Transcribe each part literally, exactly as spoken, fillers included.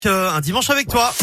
Euh, un dimanche avec toi.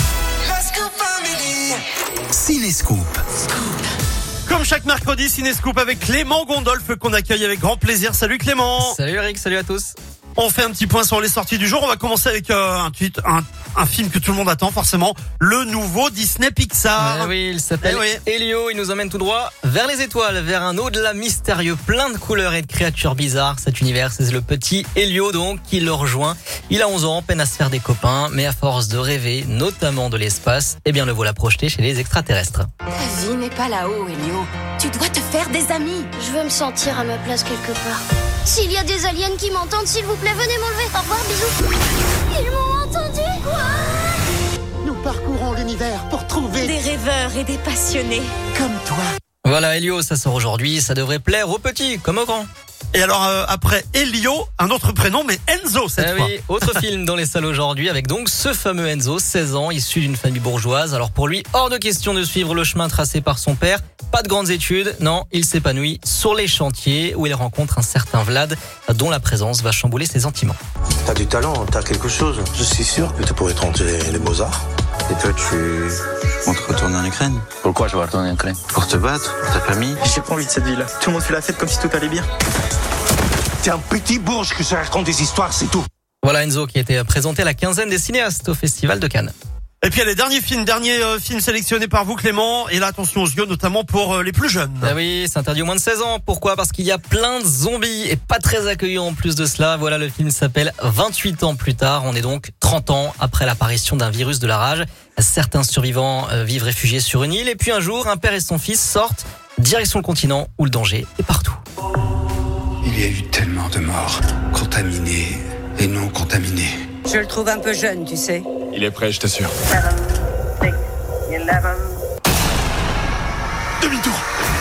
Cinescoop. Comme chaque mercredi, Cinescoop avec Clément Gondolf qu'on accueille avec grand plaisir. Salut Clément. Salut Eric, salut à tous. On fait un petit point sur les sorties du jour. On va commencer avec euh, un, tweet, un, un film que tout le monde attend forcément, le nouveau Disney Pixar. Eh oui, il s'appelle Eh oui. Elio. Il nous emmène tout droit vers les étoiles, vers un au-delà mystérieux, plein de couleurs et de créatures bizarres. Cet univers, c'est le petit Elio donc qui le rejoint. Il a onze ans, peine à se faire des copains, mais à force de rêver, notamment de l'espace, eh bien le voilà projeté chez les extraterrestres. Ta vie n'est pas là-haut, Elio. Tu dois te faire des amis. Je veux me sentir à ma place quelque part. S'il y a des aliens qui m'entendent, s'il vous plaît, venez m'enlever. Au revoir, bisous. Ils m'ont entendu. Quoi? Nous parcourons l'univers pour trouver Des rêveurs et des passionnés. comme toi. Voilà, Elio, ça sort aujourd'hui, ça devrait plaire aux petits comme aux grands. Et alors euh, après Elio, un autre prénom mais Enzo cette Eh fois. oui, autre film dans les salles aujourd'hui avec donc ce fameux Enzo, seize ans, issu d'une famille bourgeoise. Alors pour lui, hors de question de suivre le chemin tracé par son père. Pas de grandes études, non, il s'épanouit sur les chantiers où il rencontre un certain Vlad dont la présence va chambouler ses sentiments. T'as du talent, t'as quelque chose. Je suis sûr que tu pourrais tenter les beaux-arts. Et toi, tu comptes retourner en Ukraine? Pourquoi je vais retourner en Ukraine? Pour te battre, pour ta famille? J'ai pas envie de cette ville. Tout le monde fait la fête comme si tout allait bien. T'es un petit bourge que ça raconte des histoires, c'est tout. Voilà Enzo qui a été présenté à la quinzaine des cinéastes au Festival de Cannes. Et puis il y a les derniers films, derniers euh, films sélectionnés par vous Clément. Et là attention aux yeux, notamment pour euh, les plus jeunes. Ah oui, c'est interdit au moins de seize ans. Pourquoi? Parce qu'il y a plein de zombies et pas très accueillants en plus de cela. Voilà, le film s'appelle vingt-huit ans plus tard. On est donc trente ans après l'apparition d'un virus de la rage. Certains survivants euh, vivent réfugiés sur une île. Et puis un jour, un père et son fils sortent direction le continent où le danger est partout. Il y a eu tellement de morts, contaminés et non contaminés. Je le trouve un peu jeune, tu sais. Il est prêt, je t'assure. Demi-tour.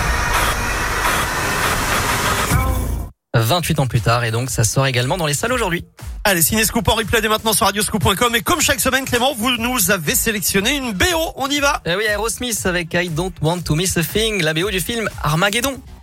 vingt-huit ans plus tard et donc ça sort également dans les salles aujourd'hui. Allez, Cinescoop en replay dès maintenant sur radioscoop point com. Et comme chaque semaine Clément, vous nous avez sélectionné une B O. On y va. Eh oui, Aerosmith avec I Don't Want to Miss a Thing, la B O du film Armageddon.